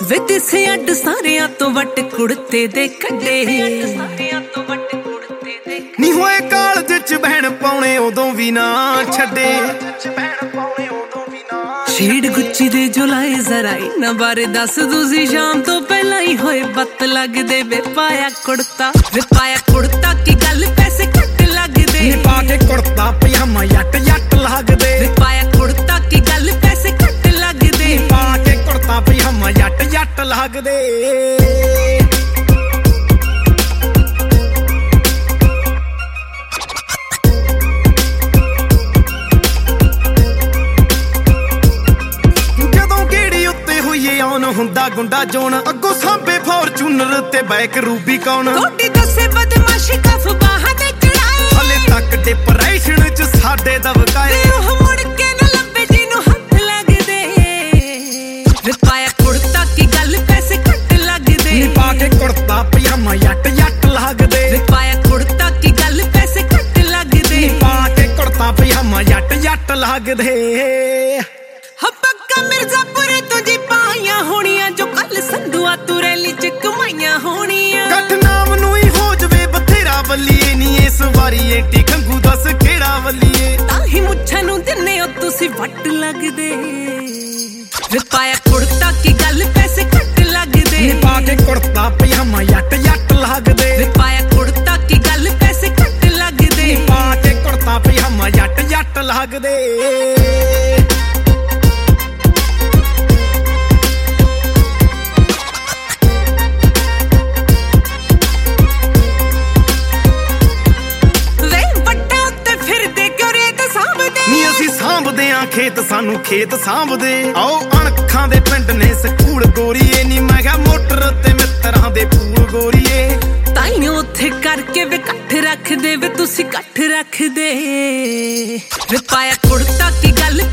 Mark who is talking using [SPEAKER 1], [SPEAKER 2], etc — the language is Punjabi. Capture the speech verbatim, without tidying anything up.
[SPEAKER 1] ਵੇ ਦਿਸੇ ਅੱਡ ਸਾਰਿਆਂ ਤੋਂ ਵੱਟ ਕੁੜਤੇ ਦੇ ਕੱਢੇ
[SPEAKER 2] ਨੀ ਹੋਏ ਕਾਲਜ ਚ ਬਹਿਣ ਪਾਉਣੇ ਉਦੋਂ ਵੀ ਨਾ ਛੱਡੇ
[SPEAKER 1] ਸ਼ੀਡ ਗੁੱਚੀ ਦੇ ਜੋ ਲਾਏ ਜ਼ਰਾ ਇਹਨਾਂ ਬਾਰੇ ਦੱਸ ਤੁਸੀਂ ਸ਼ਾਮ ਤੋਂ ਪਹਿਲਾਂ ਹੀ ਹੋਏ ਬੱਤ ਲੱਗਦੇ ਵੇ ਪਾਇਆ ਕੁੜਤਾ ਵੇ ਪਾਇਆ ਕੁੜਤਾ ਕੀ ਗੱਲ ਪੈਸੇ ਘੱਟ ਲੱਗਦੇ
[SPEAKER 2] ਨੀ ਪਾ ਕੇ ਕੁੜਤਾ ਪਜਾਮਾ ਯੱਟ ਯੱਟ ਲੱਗਦੇ
[SPEAKER 1] ਵੇ ਪਾਇਆ ਕੁੜਤਾ ਕੀ ਗੱਲ ਪੈਸੇ ਘੱਟ ਲੱਗਦੇ
[SPEAKER 2] ਨੀ ਪਾ ਕੇ ਕੁੜਤਾ ਪਜਾਮਾ ਯੱਟ ਯੱਟ ਲੱਗਦੇ ਆਨ ਹੁੰਦਾ ਗੁੰਡਾ ਜੋਨ ਅੱਗੋਂ ਸਾਂਭੇ ਫੋਰਚੂਨਰ ਤੇ ਬੈਕ ਰੂਬੀ ਕੌਣ
[SPEAKER 1] ਕੋਟੀ ਦੱਸੇ ਬਦਮਾਸ਼ੀ ਕਫ ਬਾਹਾਂ ਤੇ ਚੜਾਏ
[SPEAKER 2] ਹਲੇ ਤੱਕ ਡਿਪਰੈਸ਼ਨ ਚ ਸਾਡੇ ਦਬਕਾਏ
[SPEAKER 1] ਉਹ ਮੁੜ ਕੇ ਨਾ ਲੱਭੇ ਜਿਹਨੂੰ ਹੱਥ ਲੱਗਦੇ ਵੇ ਪਾਇਆ ਕੁੜਤਾ ਕੀ ਗੱਲ ਪੈਸੇ ਘੱਟ ਲੱਗਦੇ
[SPEAKER 2] ਨੀ ਪਾ ਕੇ ਕੁੜਤਾ ਪਜਾਮਾ ਯੱਟ ਯੱਟ ਲੱਗਦੇ
[SPEAKER 1] ਵੇ ਪਾਇਆ ਕੁੜਤਾ ਕੀ ਗੱਲ ਪੈਸੇ ਘੱਟ ਲੱਗਦੇ
[SPEAKER 2] ਨੀ ਪਾ ਕੇ ਕੁੜਤਾ ਪਜਾਮਾ ਯੱਟ ਯੱਟ ਲੱਗਦੇ
[SPEAKER 1] ਹੱਪਕਾ ਮਿਰਜ਼ਾਪੁਰੇ ਤੋਂ ਜੀ ਪਾਈਆਂ ਹੋਣੀਆਂ ਜੋ ਕੱਲ ਸੰਧੂਆ ਤੂੰ ਰੈਲੀ ਚ ਕਮਾਈਆਂ ਹੋਣੀਆਂ
[SPEAKER 2] ਕੱਠ ਨਾਮ ਨੂੰ ਹੀ ਹੋ ਜਵੇ ਬਥੇਰਾ ਵੱਲੀਏ ਨੀ ਇਸ ਵਾਰੀ ਏਟੀ ਖੰਗੂ ਦੱਸ ਕਿਹੜਾ ਵੱਲੀਏ
[SPEAKER 1] ਤਾਂ ਹੀ ਮੁੱਛਾਂ ਨੂੰ ਦਿੰਨੇ ਹੋ ਤੁਸੀਂ ਵੱਟ ਲੱਗਦੇ ਵੇ ਪਾਇਆ ਕੁੜਤਾ ਕੀ ਗੱਲ ਪੈਸੇ ਘੱਟ ਲੱਗਦੇ
[SPEAKER 2] ਨੀ ਪਾ ਕੇ ਕੁੜਤਾ ਪਜਾਮਾ ਯੱਟ ਯੱਟ ਲੱਗਦੇ
[SPEAKER 1] ਵੇ ਪਾਇਆ ਕੁੜਤਾ ਕੀ ਗੱਲ ਪੈਸੇ ਘੱਟ ਲੱਗਦੇ
[SPEAKER 2] ਨੀ ਪਾ ਕੇ ਕੁੜਤਾ ਪਜਾਮਾ ਯੱਟ ਯੱਟ ਲੱਗਦੇ ਖੇਤ ਸਾਨੂੰ ਖੇਤ ਸਾਂਭਦੇ ਆਓ ਅਣਖਾਂ ਦੇ ਪਿੰਡ ਨੇ ਸਕੂਲ ਗੋਰੀਏ ਨੀ ਮੈਂ ਕਿਹਾ ਮੋਟਰ ਤੇ ਮਿੱਤਰਾਂ ਦੇ ਪੂਲ ਗੋਰੀਏ
[SPEAKER 1] ਤਾਈਓ ਉੱਥੇ ਕਰਕੇ ਵੇ ਇਕੱਠ ਰੱਖਦੇ ਵੇ ਤੁਸੀਂ ਇਕੱਠ ਰੱਖਦੇ ਵੇ ਪਾਇਆ ਕੁੜਤਾ ਕੀ ਗੱਲ